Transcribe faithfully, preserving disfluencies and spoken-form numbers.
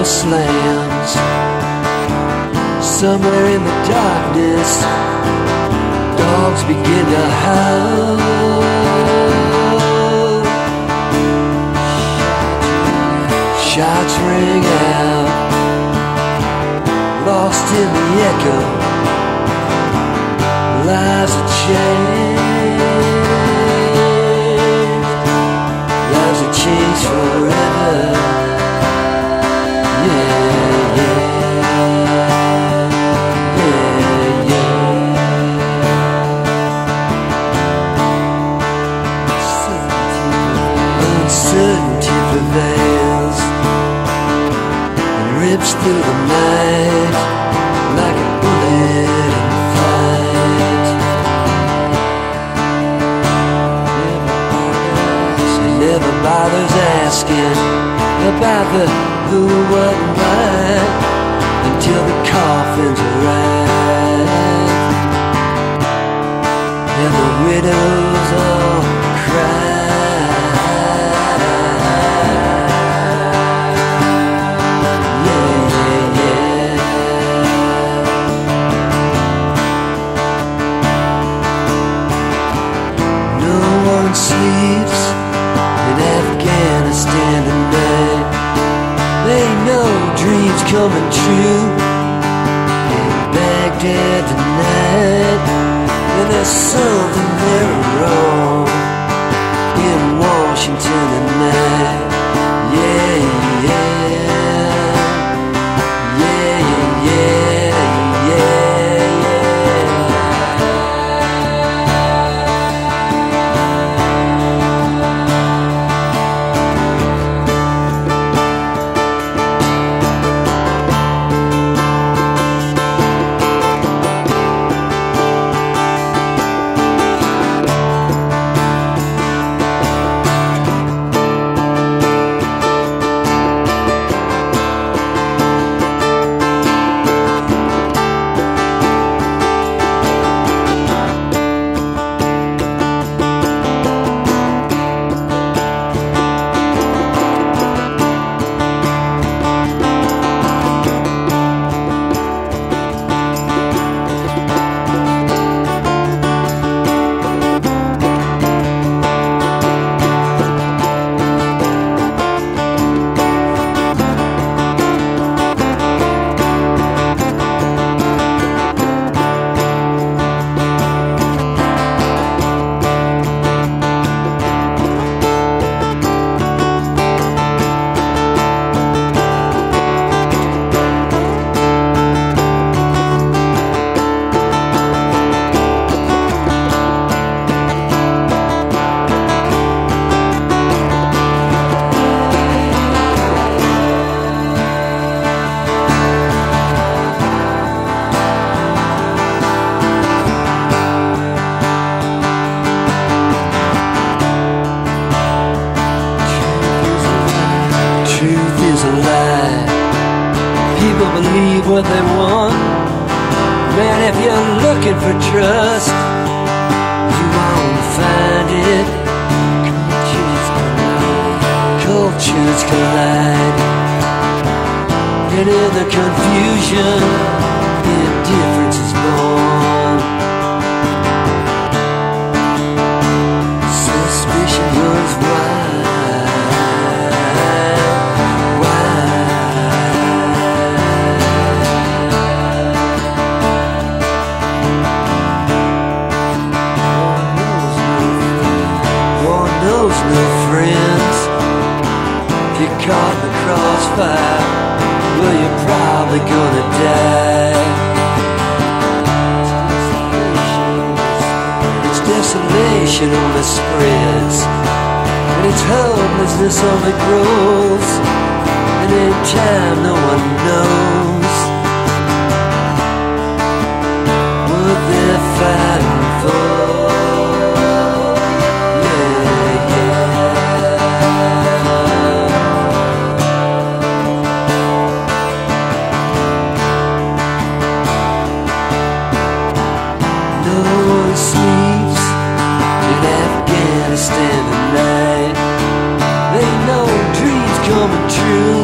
slams. Somewhere in the darkness, dogs begin to howl. Shots ring out, lost in the echo. Lives are changed, lives are changed forever. Yeah, yeah, yeah, yeah. Uncertainty prevails and rips through the night like a bullet in flight. Never bothers asking about the who, what, and why until the coffins arrive and the widows all cry. Yeah, yeah, yeah. No one sleeps in Afghanistan tonight. They know dreams coming true in Baghdad tonight. And there's something very wrong in Washington tonight. Yeah, yeah, yeah, yeah, yeah, people believe what they want. Man, if you're looking for trust, you won't find it. Cultures collide, cultures collide, and in the confusion, indifference is born. Suspicion runs wild. No friends, if you're caught in the crossfire, well, you're probably gonna die. It's desolation only spreads, and its hopelessness only grows, and in time no one knows what they're fighting for. Sleeps in Afghanistan tonight. They know dreams coming true